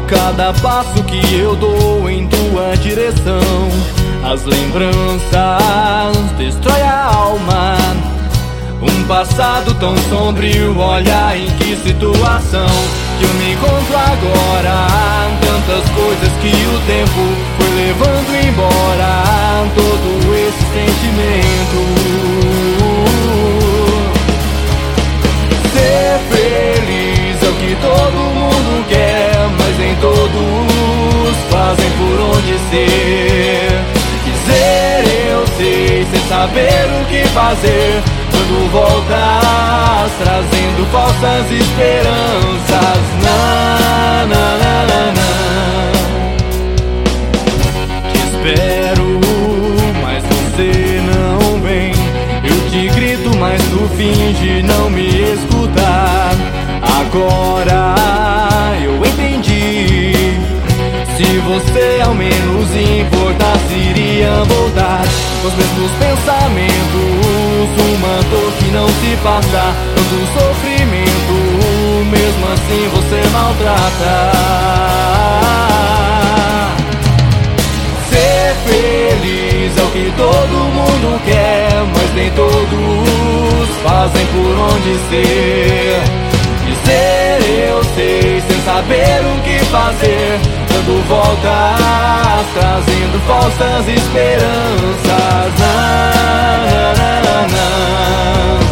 cada passo que eu dou em tua direção. As lembranças destroem a alma. Um passado tão sombrio, olha em que situação que eu me encontro agora. Tantas coisas que o tempo foi levando embora, todo esse sentimento. Ser feliz é o que todo mundo quer, mas nem todos fazem por onde ser. Dizer eu sei, sem saber o que fazer, quando voltas trazendo falsas esperanças. Na, na, na, na, na. Te espero, mas você não vem. Eu te grito, mas tu finge não me escutar. Agora eu entendi. Se você ao menos importasse, iria voltar com os mesmos pensamentos. Uma dor que não se passa, tanto sofrimento, mesmo assim você maltrata. Ser feliz é o que todo mundo quer, mas nem todos fazem por onde ser. Dizer eu sei, sem saber o que fazer, dando voltas, trazendo falsas esperanças. Na, na, na, na.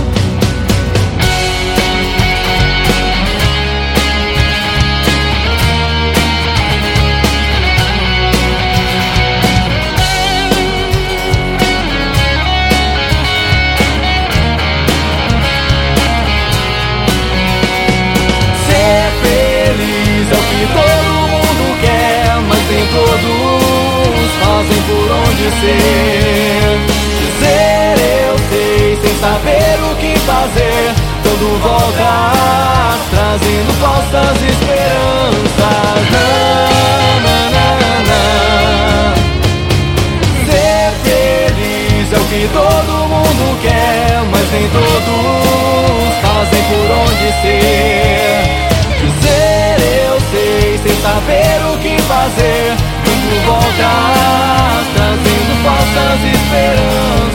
Ser feliz é o que todo mundo quer, mas nem todos fazem por onde ser. Dizer eu sei, sem saber o que fazer, dando voltas, trazendo falsas esperanças. Na, na, na, na. Ser feliz é o que todo mundo quer, mas nem todos fazem por onde ser. Dizer eu sei, sem saber o que fazer, dando voltas, trazendo falsas esperanças.